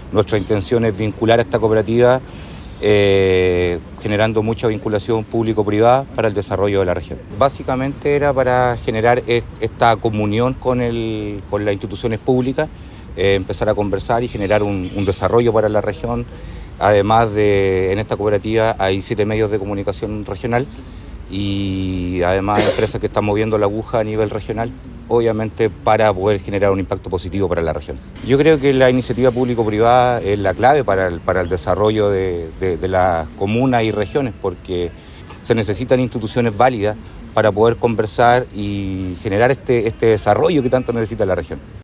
Nuestra intención es vincular a esta cooperativa generando mucha vinculación público-privada para el desarrollo de la región. Básicamente era para generar esta comunión con las instituciones públicas, empezar a conversar y generar un desarrollo para la región. Además en esta cooperativa hay 7 medios de comunicación regional y además empresas que están moviendo la aguja a nivel regional, obviamente para poder generar un impacto positivo para la región. Yo creo que la iniciativa público-privada es la clave para el desarrollo de las comunas y regiones, porque se necesitan instituciones válidas para poder conversar y generar este desarrollo que tanto necesita la región.